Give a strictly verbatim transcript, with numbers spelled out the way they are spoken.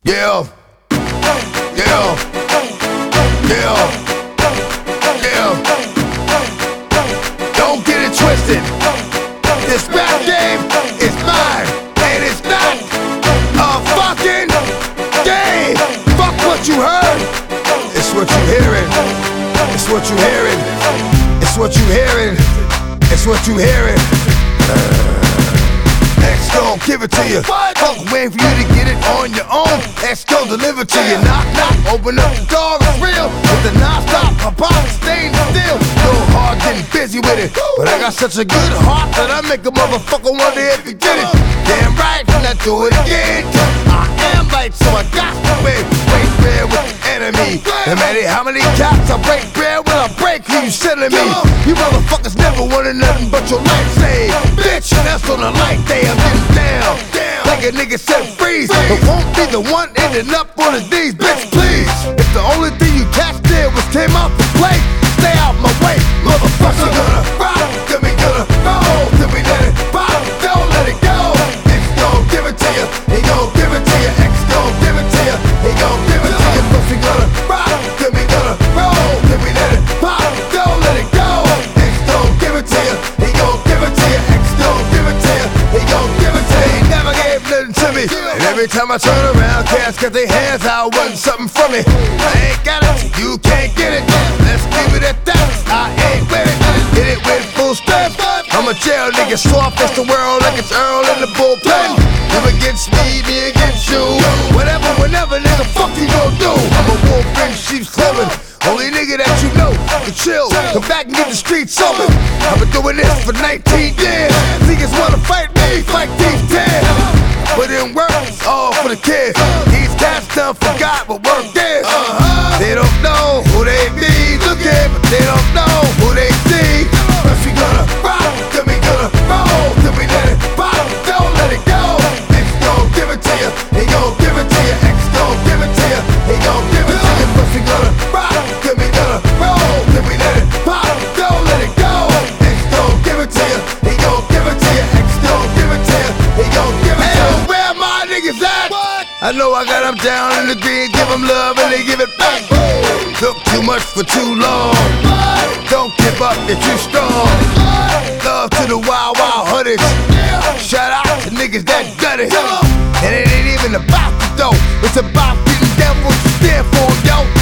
Yeah, yeah, yeah, yeah. Don't get it twisted. This rap game is mine, and it's not a fucking game. Fuck what you heard. It's what you hearing. It's what you hearing. It's what you hearing. It's what you hearing. Uh, X gon' give it to you. Fuck waiting for you to get it on your own. X gon' deliver to you. Knock, knock, open up the door, it's real. With the non-stop, my body staying still. Go hard, getting busy with it. But I got such a good heart that I make a motherfucker wonder if you get it. Damn right, now do it again. I am right, so I got to win. Break bread with the enemy. No matter how many cops I break bread, when I break, who you sending me? You motherfuckers never wanted nothing but your life saved. Bitch, that's on a light day. I'm getting down, down like a nigga said freeze. But won't be the one ending up on his knees, bitch, please. If the only thing you catch there was came out to play, stay out my way, motherfucker. Gonna rock, then we gonna roll, then we let it pop, don't let it go. X gon' give it to you, he gon' give it to you. X gon' give it to you, he gon' give it to you. First we gonna rock, then we gonna roll, then we let it pop, don't let it go. X gon' give it to you, he gon' give it to you. X gon' give it to you, he gon' give it to you. He never gave nothing to me, and every time I turn around, cats got their hands out, wanting something from me. I ain't got it, you can't get it. Let's leave it at that. I ain't with it. Hit it with full strength. I'm a jail nigga, soft as the world like it's Earl in the bullpen. You against me, me against you. Whatever, whenever, nigga, fuck you gon' do. I'm a wolf in sheep's clothing. Only nigga that you know can chill. Come back and get the streets open. I've been doing this for nineteen years. Niggas wanna fight me, fight these ten. Put in work, it's all for the kids. These cats done forgot what work is. They don't know who they be looking, but they don't know who they see. First we gonna rock, then we gonna roll, then we let it pop, don't let it go. X gon' give it to you, he gon' give it to you. X gon' give it to you, he gon' give it to you. First we gonna rock, then we gonna roll, then we let it pop, don't let it go. X gon' give it to you, he gon' give it to you. X gon' give it to you, he gon' give it to you. Hey, where my niggas at? I know I got them down in the green, give them love and they give it back. Took too much for too long. Don't give up, you're too strong. Love to the wild, wild hoodies. Shout out to niggas that done it. And it ain't even about the dough, it's about getting down what you stand for, yo.